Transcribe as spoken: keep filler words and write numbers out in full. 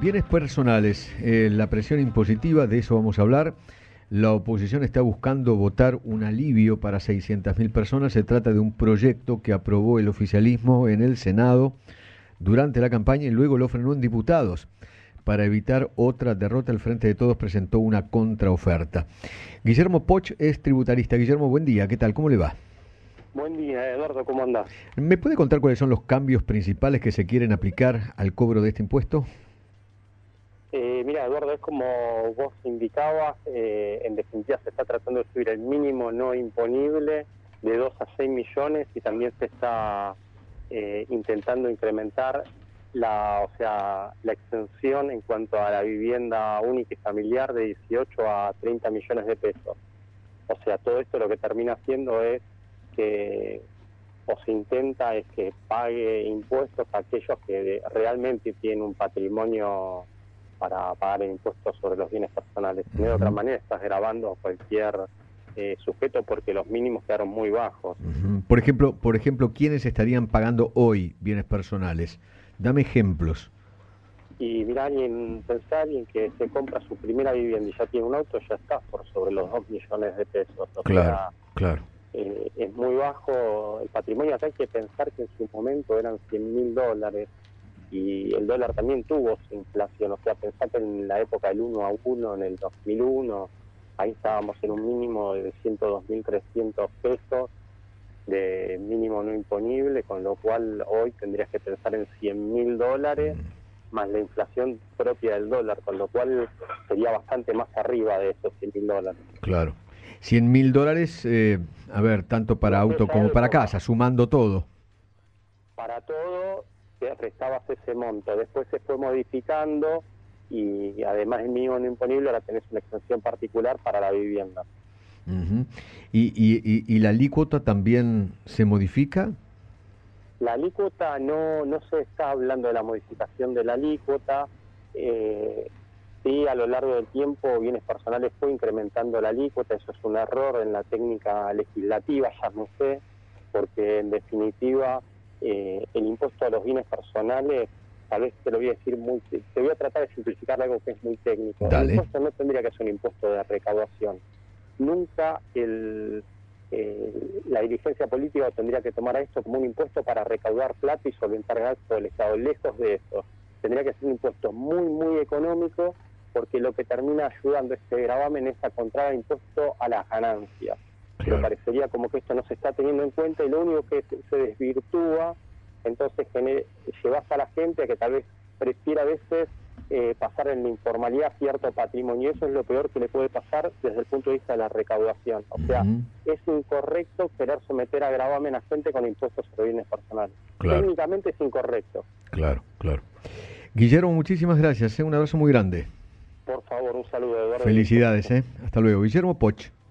bienes personales, eh, la presión impositiva, de eso vamos a hablar. La oposición está buscando votar un alivio para seiscientas mil personas. Se trata de un proyecto que aprobó el oficialismo en el Senado durante la campaña y luego lo frenó en diputados. Para evitar otra derrota, el Frente de Todos presentó una contraoferta. Guillermo Poch es tributarista. Guillermo, buen día. ¿Qué tal? ¿Cómo le va? Buen día, Eduardo. ¿Cómo andás? ¿Me puede contar cuáles son los cambios principales que se quieren aplicar al cobro de este impuesto? Eh, mira, Eduardo, es como vos indicabas, eh, en definitiva se está tratando de subir el mínimo no imponible de dos a seis millones y también se está eh, intentando incrementar la, o sea, la extensión en cuanto a la vivienda única y familiar de dieciocho a treinta millones de pesos. O sea, todo esto lo que termina haciendo es que, o se intenta, es que pague impuestos a aquellos que realmente tienen un patrimonio para pagar impuestos sobre los bienes personales. De otra manera estás grabando a cualquier eh, sujeto porque los mínimos quedaron muy bajos. Uh-huh. Por ejemplo, por ejemplo, ¿quiénes estarían pagando hoy bienes personales? Dame ejemplos. Y mira, alguien, pensá alguien que se compra su primera vivienda y ya tiene un auto, ya está por sobre los dos millones de pesos. O claro, sea, claro. Eh, es muy bajo el patrimonio. Acá hay que pensar que en su momento eran cien mil dólares y el dólar también tuvo su inflación. O sea, pensar que en la época del uno a uno, en el dos mil uno, ahí estábamos en un mínimo de ciento dos mil trescientos pesos de mínimo no imponible, con lo cual hoy tendrías que pensar en cien mil dólares más la inflación propia del dólar, con lo cual sería bastante más arriba de esos cien mil dólares. Claro. cien mil dólares, eh, a ver, tanto para auto como para casa, sumando todo. Para todo, te restabas ese monto. Después se fue modificando y además el mínimo no imponible ahora tenés una extensión particular para la vivienda. Uh-huh. ¿Y, y, y, ¿Y la alícuota también se modifica? La alícuota no, no se está hablando de la modificación de la alícuota. Eh, Sí, a lo largo del tiempo, bienes personales fue incrementando la alícuota. Eso es un error en la técnica legislativa, ya no sé, porque en definitiva eh, el impuesto a los bienes personales, tal vez te lo voy a decir muy, te voy a tratar de simplificar algo que es muy técnico. Dale. El impuesto no tendría que ser un impuesto de recaudación. Nunca el, eh, la dirigencia política tendría que tomar a esto como un impuesto para recaudar plata y solventar gastos del Estado. Lejos de eso. Tendría que ser un impuesto muy, muy económico, porque lo que termina ayudando este gravamen es a contraer impuesto a las ganancias. Pero parecería como que esto no se está teniendo en cuenta y lo único que se, se desvirtúa, entonces gener, llevas a la gente a que tal vez prefiera a veces eh, pasar en la informalidad cierto patrimonio. Eso es lo peor que le puede pasar desde el punto de vista de la recaudación. O sea, uh-huh. es incorrecto querer someter a gravamen a gente con impuestos sobre bienes personales. Claro. Técnicamente es incorrecto. Claro, claro. Guillermo, muchísimas gracias. ¿eh? Un abrazo muy grande. Por favor, un saludo, Eduardo. Felicidades, ¿eh? Hasta luego. Guillermo Poch.